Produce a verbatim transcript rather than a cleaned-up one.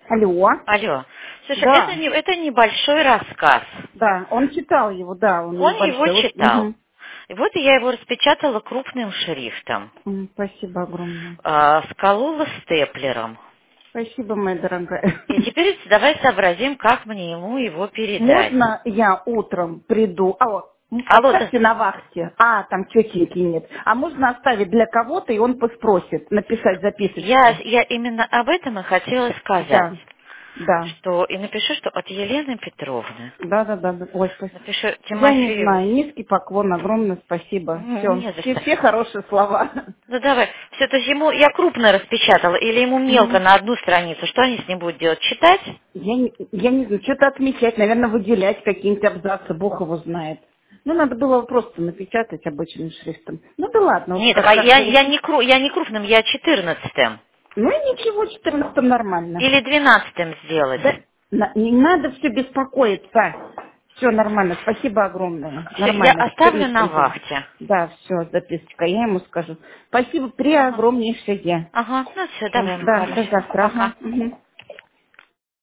Алло. Алло. Слушай, это, Да, не, это небольшой рассказ. да, он читал его, да, он Он его небольшой. Вот, читал. мгм. И вот я его распечатала крупным шрифтом. М, Спасибо огромное. а, сколола степлером. Спасибо, моя дорогая. И теперь давай сообразим, как мне ему его передать. Можно я утром приду? А вот, м, Алло, да. оставьте на вахте. А, там тетеньки нет. А можно оставить для кого-то, и он спросит, написать Я, записочку. я именно об этом и хотела сказать. Да, да. Что, и напишу, что от Елены Петровны. Да, да, да, да. Ой, спасибо. Напишу Я не Тимофееву. знаю, низкий поклон, огромное спасибо. М, Все, Не за все, что. все хорошие слова. Ну давай. Все, то есть ему я крупно распечатала или ему мелко Мгм. на одну страницу. Что они с ним будут делать? Читать? Я не, я не знаю, что-то отмечать, наверное, выделять какие-нибудь абзацы, бог его знает. Ну, надо было просто напечатать обычным шрифтом. Ну да ладно, вот Нет, так как, а как я, я, получится. не, кру, я не крупным, я четырнадцатым. Ну и ничего, четырнадцатом нормально. Или двенадцатым сделать. Да, на- не надо все беспокоиться. Все нормально, спасибо огромное. Все, я Нормально, оставлю на четырнадцатом будет. вахте. Да, все, записка, я ему скажу. Спасибо, при Ага. огромнейшее. Ага, ну все, Все, давай, да, Макарыч. до завтра. Пока. Ага. Мгм.